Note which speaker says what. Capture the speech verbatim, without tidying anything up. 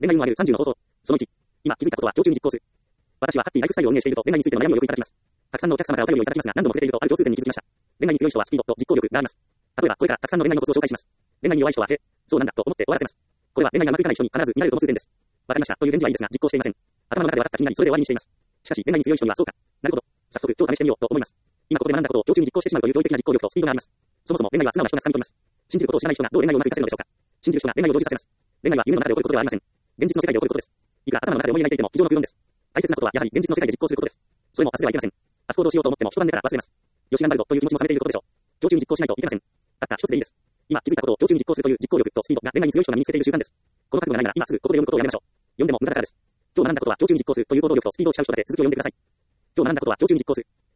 Speaker 1: 恋愛運を上げるさんじゅうの方法。そのいち。今気づいたことは今日中に実行する。私はハッピーライフスタイルを運営していると恋愛についての悩みをよくいただきます。たくさんのお客様からお便りをいただきますが、何度も触れているとある共通点に気づきました。恋愛に強い人はスピードと実行力があります。例えばこれからたくさんの恋愛のコツを紹介します。恋愛に弱い人は、へ、そうなんだと思って終わらせます。これは恋愛がうまくいかない人に必ず見られると思う通点です。わかりましたという返事はいいですが、実行していません。頭の中で分かった気になり、それで終わりにしています。しかし、恋愛に強い人にはそうか。なるほど。早速、今日試してみようと思います。今ここで学んだことを今日中に実行してしまうという教育的な実行力とスピードがあります。そもそも恋愛は素直な人が掴み取ります。信じることを知らない人がどう恋愛をうまくいかせるのでしょうか。信じる人が恋愛を成就させます。恋愛は夢の中で起こることではありません。現実の世界で起こることです。いくら頭の中で思い描いていても非常の空論です。大切なことはやはり現実の世界で実行することです。それも忘れてはいけません。明日行動しようと思っても一晩寝たら忘れます。よし頑張るぞという気持ちも冷めていることでしょう。今日中に実行しないといけません。たった一つでいいです。今気づいたことを今日中に実行するという実行力とスピードが恋愛に強い人が身につけている習慣です。この覚悟がないなら今すぐここで読むことをやめましょう。読んでも無駄だからです。今日学んだことは今日中に実行するという行動力とスピードを使う人だけ続きを読んでください。今日学んだことは今日中に実行する。